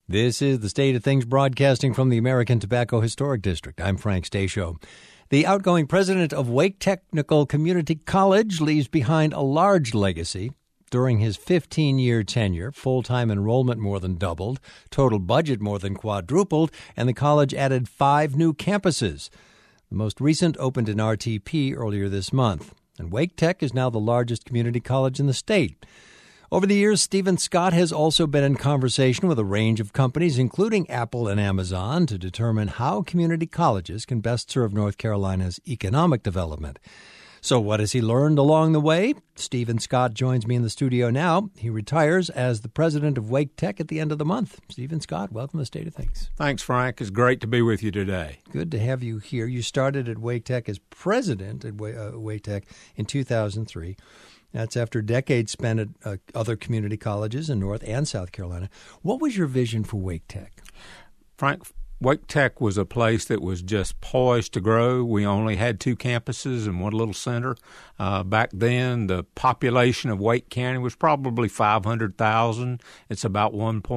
This is the State of Things broadcasting from the American Tobacco Historic District. I'm Frank Stasio. The outgoing president of Wake Technical Community College leaves behind a large legacy. During his 15-year tenure, full-time enrollment more than doubled, total budget more than quadrupled, and the college added 5 new campuses. The most recent opened in RTP earlier this month. And Wake Tech is now the largest community college in the state. Over the years, Stephen Scott has also been in conversation with a range of companies, including Apple and Amazon, to determine how community colleges can best serve North Carolina's economic development. So what has he learned along the way? Stephen Scott joins me in the studio now. He retires as the president of Wake Tech at the end of the month. Stephen Scott, welcome to the State of Things. Thanks, Frank. It's great to be with you today. Good to have you here. You started at Wake Tech as president at Wake Tech in 2003. That's after decades spent at other community colleges in North and South Carolina. What was your vision for Wake Tech? Frank, Wake Tech was a place that was just poised to grow. We only had 2 campuses and one little center. Back then, the population of Wake County was probably 500,000. It's about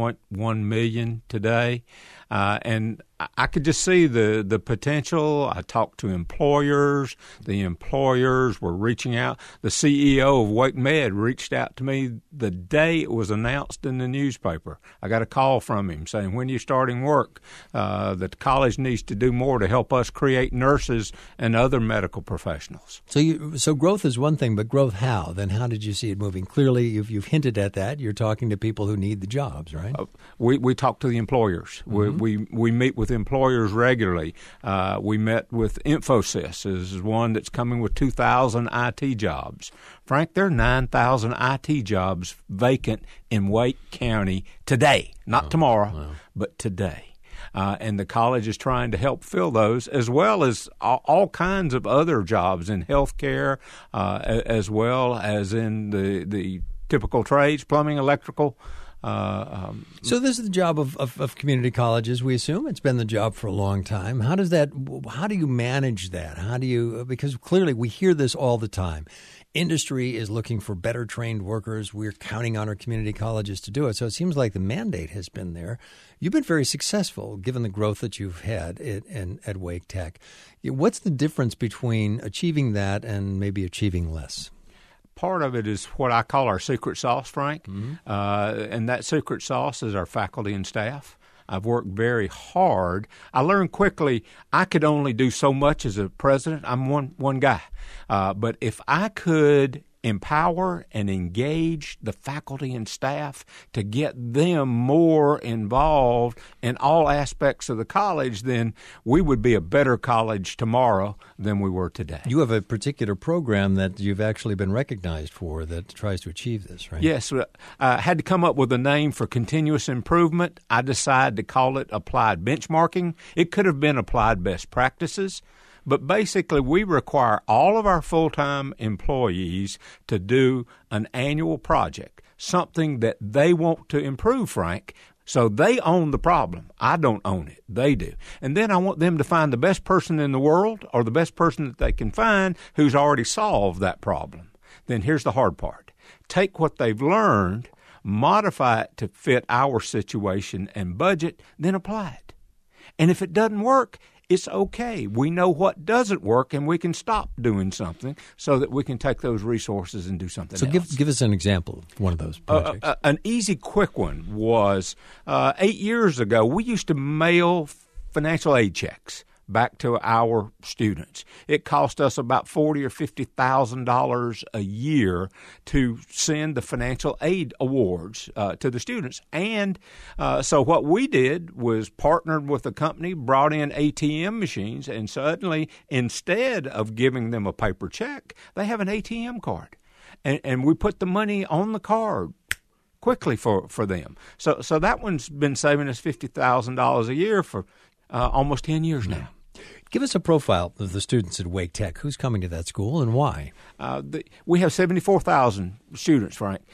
1.1 million today. And I could just see the potential. I talked to employers. The employers were reaching out. The CEO of Wake Med reached out to me the day it was announced in the newspaper. I got a call from him saying, when are you starting work? The college needs to do more to help us create nurses and other medical professionals. So growth is one thing, but growth how? Then how did you see it moving? Clearly, you've hinted at that. You're talking to people who need the jobs, right? We talk to the employers. Mm-hmm. We meet with employers regularly. We met with Infosys, is one that's coming with 2,000 IT jobs. Frank, there are 9,000 IT jobs vacant in Wake County today, not tomorrow, but today. And the college is trying to help fill those, as well as all kinds of other jobs in healthcare, as well as in the typical trades, plumbing, electrical. So this is the job of community colleges, we assume. It's been the job for a long time. How do you manage that? Because clearly we hear this all the time. Industry is looking for better trained workers. We're counting on our community colleges to do it. So it seems like the mandate has been there. You've been very successful given the growth that you've had at Wake Tech. What's the difference between achieving that and maybe achieving less? Part of it is what I call our secret sauce, Frank, and that secret sauce is our faculty and staff. I've worked very hard. I learned quickly I could only do so much as a president. I'm one guy. But if I could empower and engage the faculty and staff to get them more involved in all aspects of the college, then we would be a better college tomorrow than we were today. You have a particular program that you've actually been recognized for that tries to achieve this, right? Yes. I had to come up with a name for continuous improvement. I decided to call it applied benchmarking. It could have been applied best practices. But basically, we require all of our full-time employees to do an annual project, something that they want to improve, Frank. So they own the problem. I don't own it. They do. And then I want them to find the best person in the world or the best person that they can find who's already solved that problem. Then here's the hard part. Take what they've learned, modify it to fit our situation and budget, then apply it. And if it doesn't work, it's okay. We know what doesn't work, and we can stop doing something so that we can take those resources and do something else. So give us an example of one of those projects. An easy, quick one was 8 years ago, we used to mail financial aid checks back to our students. It cost us about $40,000 or $50,000 a year to send the financial aid awards to the students. And so what we did was partnered with a company, brought in ATM machines, and suddenly instead of giving them a paper check, they have an ATM card. And we put the money on the card quickly for them. So that one's been saving us $50,000 a year for almost 10 years now. Give us a profile of the students at Wake Tech. Who's coming to that school and why? We have 74,000 students, Frank.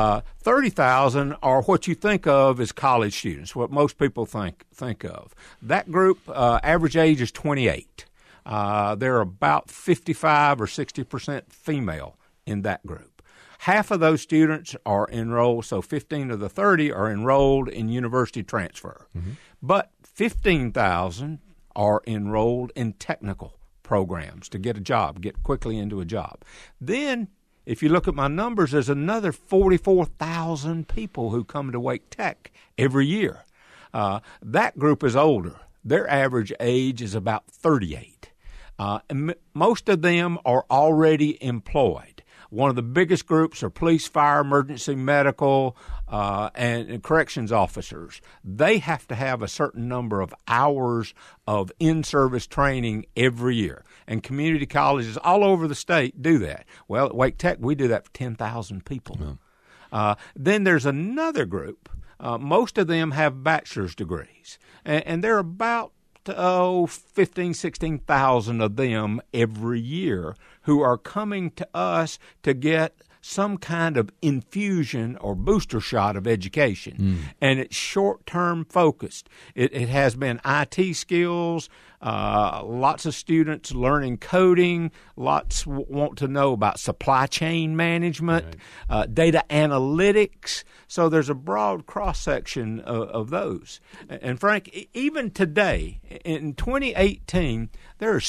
30,000 are what you think of as college students, what most people think of. That group, average age is 28. They're about 55 or 60% female in that group. half of those students are enrolled, so 15 of the 30 are enrolled in university transfer. But 15,000 are enrolled in technical programs to get a job, get quickly into a job. Then, if you look at my numbers, there's another 44,000 people who come to Wake Tech every year. That group is older. Their average age is about 38. And most of them are already employed. One of the biggest groups are police, fire, emergency, medical, and corrections officers. They have to have a certain number of hours of in-service training every year. And community colleges all over the state do that. Well, at Wake Tech, we do that for 10,000 people. Then there's another group. Most of them have bachelor's degrees. And they're about 16,000 of them every year who are coming to us to get some kind of infusion or booster shot of education. And it's short-term focused. It has been IT skills, lots of students learning coding, lots want to know about supply chain management, data analytics. So there's a broad cross-section of those. And Frank, even today, in 2018, there are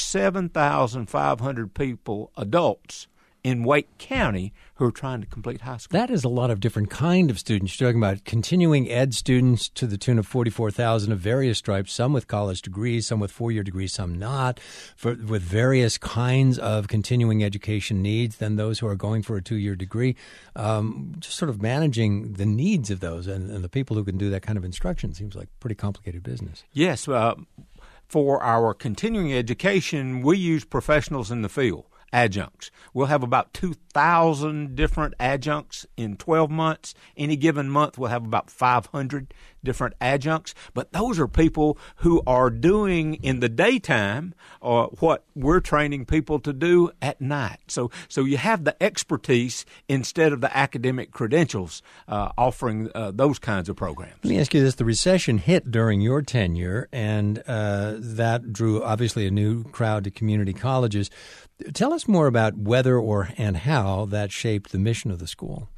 7,500 people, adults, in Wake County who are trying to complete high school. That is a lot of different kind of students. You're talking about continuing ed students to the tune of 44,000 of various stripes, some with college degrees, some with four-year degrees, some not, with various kinds of continuing education needs, then those who are going for a two-year degree. Just sort of managing the needs of those and the people who can do that kind of instruction seems like pretty complicated business. Yes. For our continuing education, we use professionals in the field. Adjuncts. We'll have about 2,000 different adjuncts in 12 months. Any given month, we'll have about 500 different adjuncts. But those are people who are doing in the daytime what we're training people to do at night. So you have the expertise instead of the academic credentials offering those kinds of programs. Let me ask you this. The recession hit during your tenure, and that drew, obviously, a new crowd to community colleges. Tell us more about whether and how that shaped the mission of the school.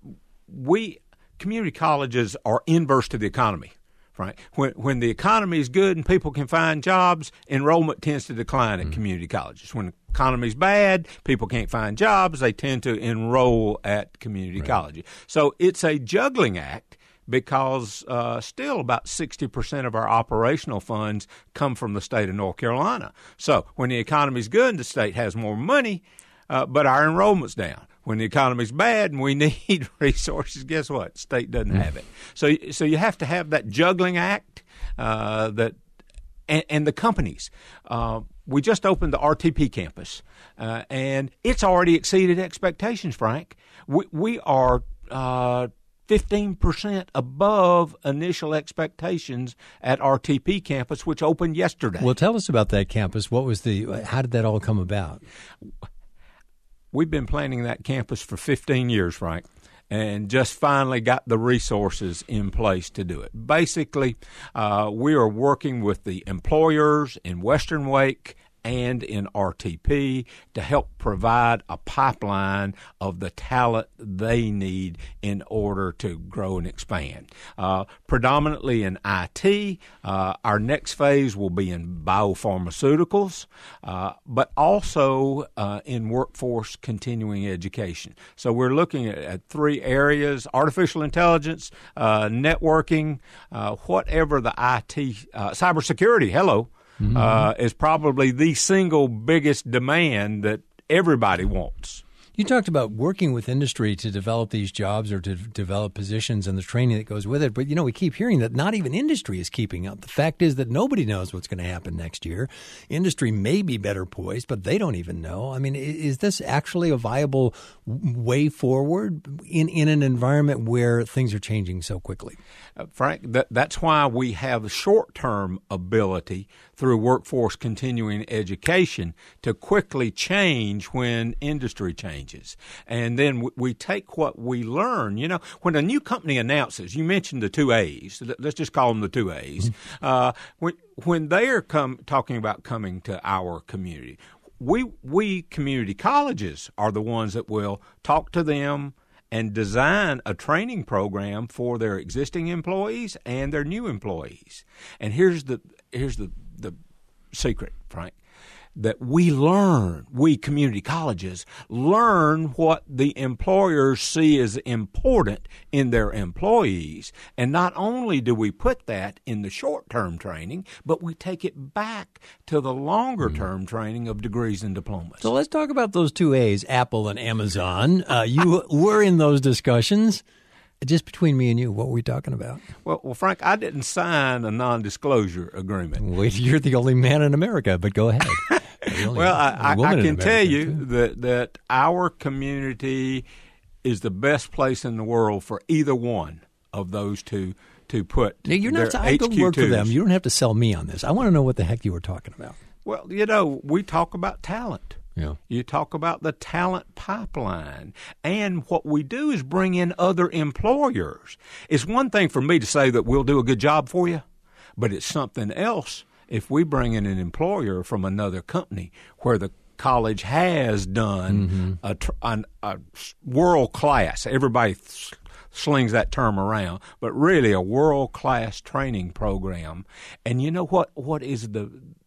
Community colleges are inverse to the economy, right? When the economy is good and people can find jobs, enrollment tends to decline at community colleges. When the economy is bad, people can't find jobs, they tend to enroll at community colleges. So it's a juggling act, because still about 60% of our operational funds come from the state of North Carolina. So when the economy's good, the state has more money, but our enrollment's down. When the economy's bad and we need resources, guess what? The state doesn't have it. So you have to have that juggling act and the companies. We just opened the RTP campus, and it's already exceeded expectations, Frank. We are 15% above initial expectations at RTP campus, which opened yesterday. Well, tell us about that campus. How did that all come about? We've been planning that campus for 15 years, Frank, and just finally got the resources in place to do it. Basically, we are working with the employers in Western Wake and in RTP to help provide a pipeline of the talent they need in order to grow and expand. Predominantly in IT, our next phase will be in biopharmaceuticals, but also in workforce continuing education. So we're looking at three areas: artificial intelligence, networking, whatever the IT, cybersecurity, is probably the single biggest demand that everybody wants. You talked about working with industry to develop these jobs or to develop positions and the training that goes with it. But, we keep hearing that not even industry is keeping up. The fact is that nobody knows what's going to happen next year. Industry may be better poised, but they don't even know. I mean, is this actually a viable way forward in an environment where things are changing so quickly? Frank, that's why we have short-term ability through workforce continuing education to quickly change when industry changes. And then we take what we learn. When a new company announces, you mentioned the two A's, let's just call them the two A's, when they are talking about coming to our community, we community colleges are the ones that will talk to them and design a training program for their existing employees and their new employees. And here's the secret, Frank, that we community colleges learn what the employers see as important in their employees. And not only do we put that in the short-term training, but we take it back to the longer-term training of degrees and diplomas. So let's talk about those two A's, Apple and Amazon. You were in those discussions. Just between me and you, what were we talking about? Well, Frank, I didn't sign a non-disclosure agreement. Wait, you're the only man in America, but go ahead. Well, I can tell you that our community is the best place in the world for either one of those two to put now, you're not. I go work for them. You don't have to sell me on this. I want to know what the heck you were talking about. Well, we talk about talent. Yeah. You talk about the talent pipeline. And what we do is bring in other employers. It's one thing for me to say that we'll do a good job for you, but it's something else if we bring in an employer from another company where the college has done a world-class, everybody slings that term around, but really a world-class training program. And you know what is the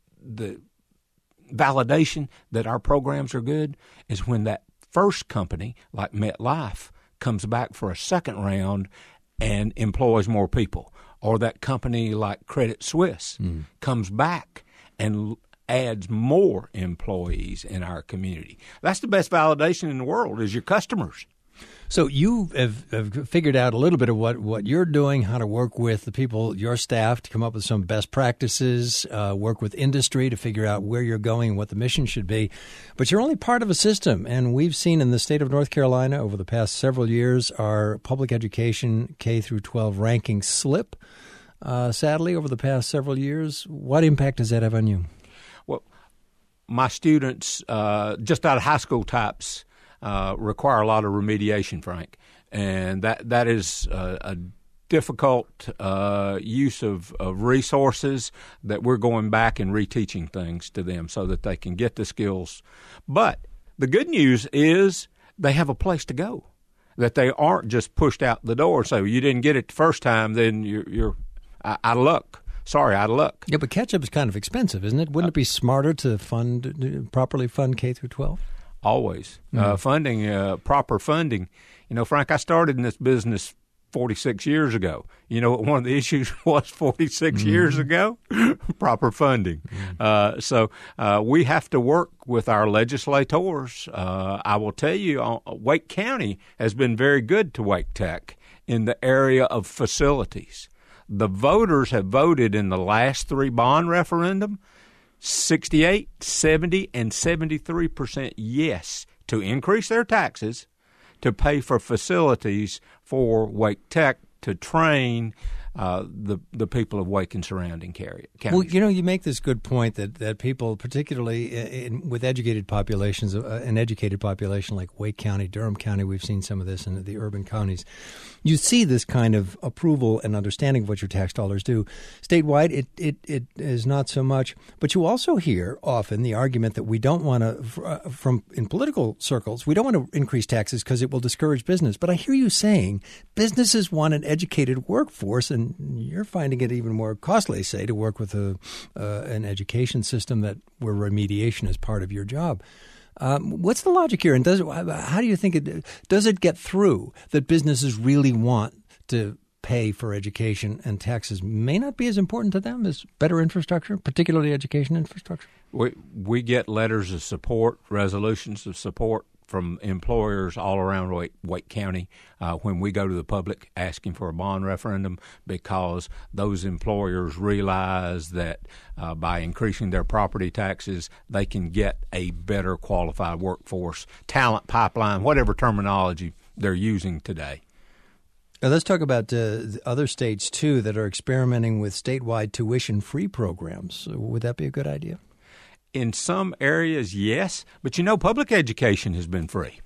validation that our programs are good is when that first company, like MetLife, comes back for a second round and employs more people. Or that company like Credit Suisse comes back and adds more employees in our community. That's the best validation in the world is your customers. So you have figured out a little bit of what you're doing, how to work with the people, your staff, to come up with some best practices, work with industry to figure out where you're going and what the mission should be. But you're only part of a system. And we've seen in the state of North Carolina over the past several years our public education K through 12 ranking slip, sadly, over the past several years. What impact does that have on you? Well, my students, just out of high school types, require a lot of remediation, Frank, and that is a difficult use of resources that we're going back and reteaching things to them so that they can get the skills. But the good news is they have a place to go, that they aren't just pushed out the door and say, well, you didn't get it the first time, then you're out of luck. Sorry, out of luck. Yeah, but catch-up is kind of expensive, isn't it? Wouldn't it be smarter to properly fund K through 12? Always. Funding, proper funding. Frank, I started in this business 46 years ago. You know what one of the issues was 46 years ago? Proper funding. So we have to work with our legislators. I will tell you, Wake County has been very good to Wake Tech in the area of facilities. The voters have voted in the last three bond referendum 68, 70, and 73% yes to increase their taxes to pay for facilities for Wake Tech to train the people of Wake and surrounding counties. Well, you make this good point that people, particularly with educated populations, an educated population like Wake County, Durham County, we've seen some of this in the urban counties, you see this kind of approval and understanding of what your tax dollars do. Statewide, it is not so much. But you also hear often the argument that we don't want to, in political circles, we don't want to increase taxes because it will discourage business. But I hear you saying businesses want an educated workforce, and you're finding it even more costly, say, to work with an education system where remediation is part of your job. What's the logic here, and how do you think does it get through that businesses really want to pay for education and taxes may not be as important to them as better infrastructure, particularly education infrastructure? We get letters of support, resolutions of support from employers all around Wake County when we go to the public asking for a bond referendum, because those employers realize that by increasing their property taxes, they can get a better qualified workforce, talent pipeline, whatever terminology they're using today. Now, let's talk about other states, too, that are experimenting with statewide tuition-free programs. Would that be a good idea? In some areas, yes, but public education has been free.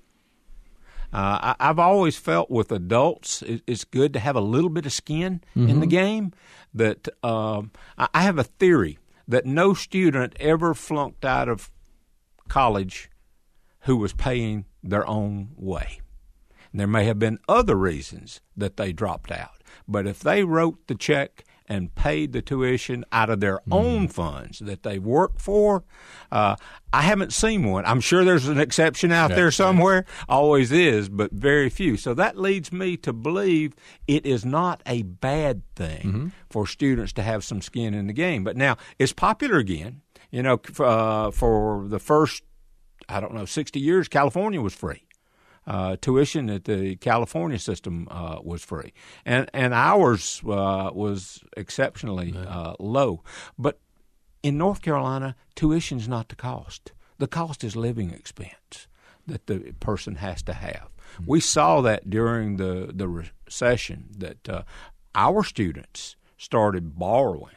I've always felt with adults it's good to have a little bit of skin in the game. That I have a theory that no student ever flunked out of college who was paying their own way. There may have been other reasons that they dropped out. But if they wrote the check and paid the tuition out of their own funds that they worked for, I haven't seen one. I'm sure there's an exception out there somewhere. Always is, but very few. So that leads me to believe it is not a bad thing for students to have some skin in the game. But now it's popular again. You know, for the first, 60 years, California was free. Tuition at the California system was free, and ours was exceptionally low. But in North Carolina, tuition's not the cost. The cost is living expense that the person has to have. We saw that during the recession that our students started borrowing,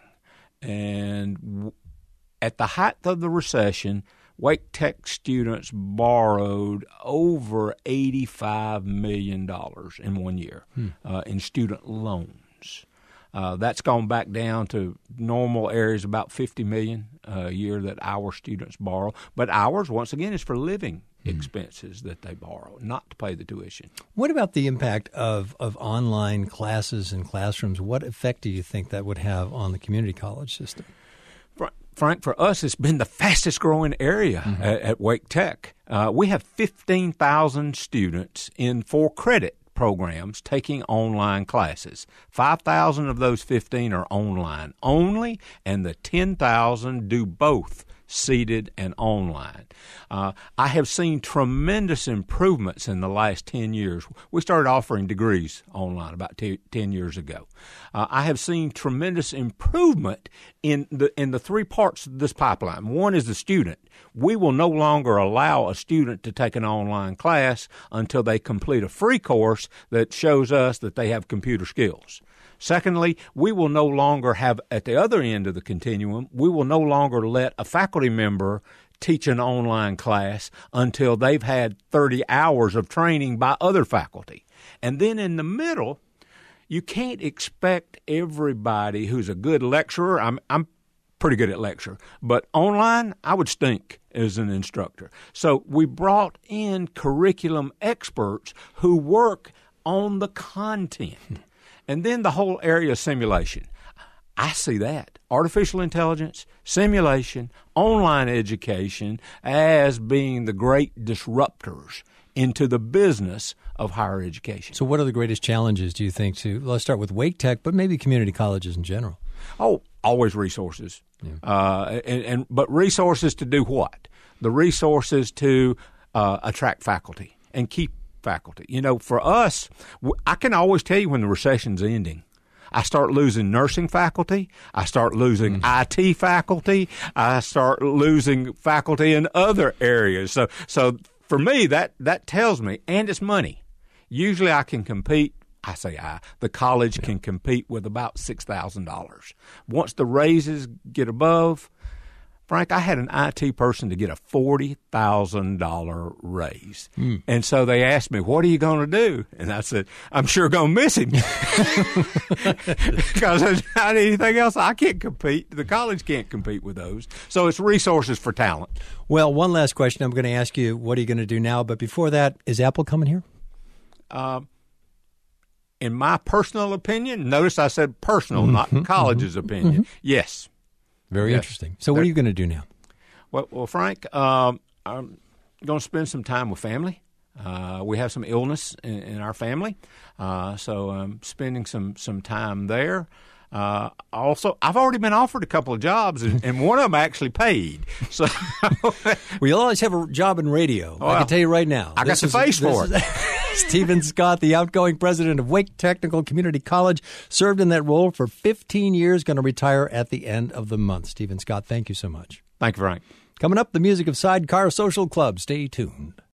and at the height of the recession, Wake Tech students borrowed over $85 million in 1 year in student loans. That's gone back down to normal areas, about $50 million a year that our students borrow. But ours, once again, is for living expenses that they borrow, not to pay the tuition. What about the impact of online classes and classrooms? What effect do you think that would have on the community college system? Frank, for us, it's been the fastest growing area at Wake Tech. We have 15,000 students in 4 credit programs taking online classes. 5,000 of those 15 are online only, and the 10,000 do both seated and online. I have seen tremendous improvements in the last 10 years. We started offering degrees online about 10 years ago. I have seen tremendous improvement in the 3 parts of this pipeline. One is the student. We will no longer allow a student to take an online class until they complete a free course that shows us that they have computer skills. Secondly, we will no longer have, at the other end of the continuum, we will no longer let a faculty member teach an online class until they've had 30 hours of training by other faculty. And then in the middle, you can't expect everybody who's a good lecturer. I'm pretty good at lecture, but online, I would stink as an instructor. So we brought in curriculum experts who work on the content. And then the whole area of simulation. I see that. Artificial intelligence, simulation, online education as being the great disruptors into the business of higher education. So what are the greatest challenges, do you think, let's start with Wake Tech, but maybe community colleges in general? Oh, always resources. Yeah. But resources to do what? The resources to attract faculty and keep faculty. You know, for us, I can always tell you when the recession's ending. I start losing nursing faculty. I start losing IT faculty. I start losing faculty in other areas. So for me, that tells me, and it's money. Usually I can compete. The college can compete with about $6,000. Once the raises get above, Frank, I had an IT person to get a $40,000 raise. And so they asked me, what are you going to do? And I said, I'm sure going to miss him. Because there's not anything else. I can't compete. The college can't compete with those. So it's resources for talent. Well, one last question. I'm going to ask you, what are you going to do now? But before that, is Apple coming here? In my personal opinion, notice I said personal, not college's opinion. Yes. Very interesting. So what are you going to do now? Well, Frank, I'm going to spend some time with family. We have some illness in our family, so I'm spending some time there. Also, I've already been offered a couple of jobs, and one of them actually paid. So, well, you'll always have a job in radio. I can tell you right now. I got the face for it. Stephen Scott, the outgoing president of Wake Technical Community College, served in that role for 15 years, going to retire at the end of the month. Stephen Scott, thank you so much. Thank you, Frank. Coming up, the music of Sidecar Social Club. Stay tuned.